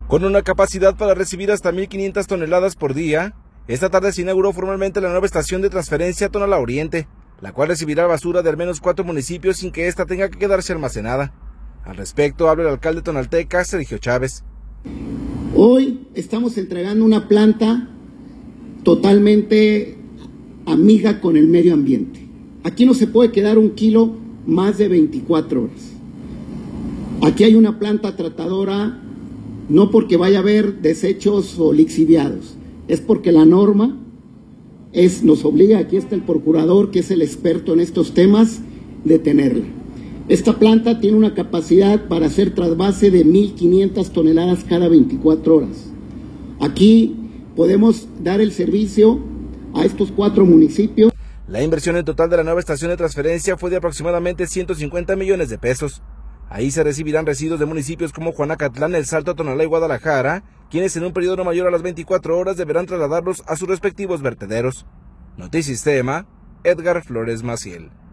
Con una capacidad para recibir hasta 1.500 toneladas por día, esta tarde se inauguró formalmente la nueva estación de transferencia Tonalá Oriente, la cual recibirá basura de al menos 4 municipios sin que ésta tenga que quedarse almacenada. Al respecto, habla el alcalde tonalteca, Sergio Chávez. Hoy estamos entregando una planta totalmente amiga con el medio ambiente. Aquí no se puede quedar un kilo más de 24 horas. Aquí hay una planta tratadora, no porque vaya a haber desechos o lixiviados, es porque la norma nos obliga, aquí está el procurador que es el experto en estos temas, de tenerla. Esta planta tiene una capacidad para hacer trasvase de 1.500 toneladas cada 24 horas. Aquí podemos dar el servicio a estos 4 municipios. La inversión en total de la nueva estación de transferencia fue de aproximadamente 150 millones de pesos. Ahí se recibirán residuos de municipios como Juanacatlán, El Salto, Tonalá y Guadalajara, quienes en un periodo no mayor a las 24 horas deberán trasladarlos a sus respectivos vertederos. Notisistema, Edgar Flores Maciel.